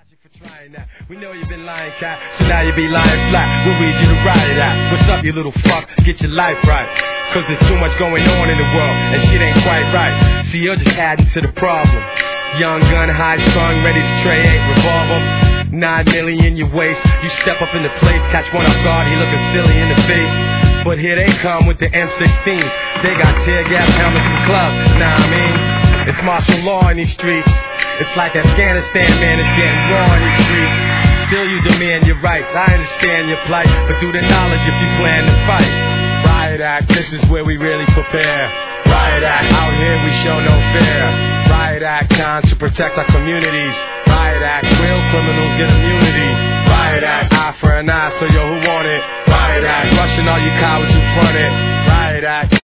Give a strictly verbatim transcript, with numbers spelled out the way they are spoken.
you for trying that. We know you've been lying, cat, so now you be lying flat. We'll read you to ride it out. What's up, you little fuck? Get your life right. Cause there's too much going on in the world, and shit ain't quite right. See, you're just adding to the problem. Young gun, high strung, ready to tray eight revolver. Nine million your waist. You step up in the place, catch one off guard, he looking silly in the face. But here they come with the M sixteen. They got tear gas helmets and clubs. Nah, I mean, it's martial law in these streets. It's like Afghanistan, man, it's getting raw in these streets. Still you demand your rights, I understand your plight, but through the knowledge if you plan to fight. Riot Act, this is where we really prepare. Riot Act, out here we show no fear. Riot Act, time to protect our communities. Riot Act, real criminals get immunity. Riot Act, eye for an eye, so yo, who want it? Riot Act, rushing all you cowards who front it. Riot Act.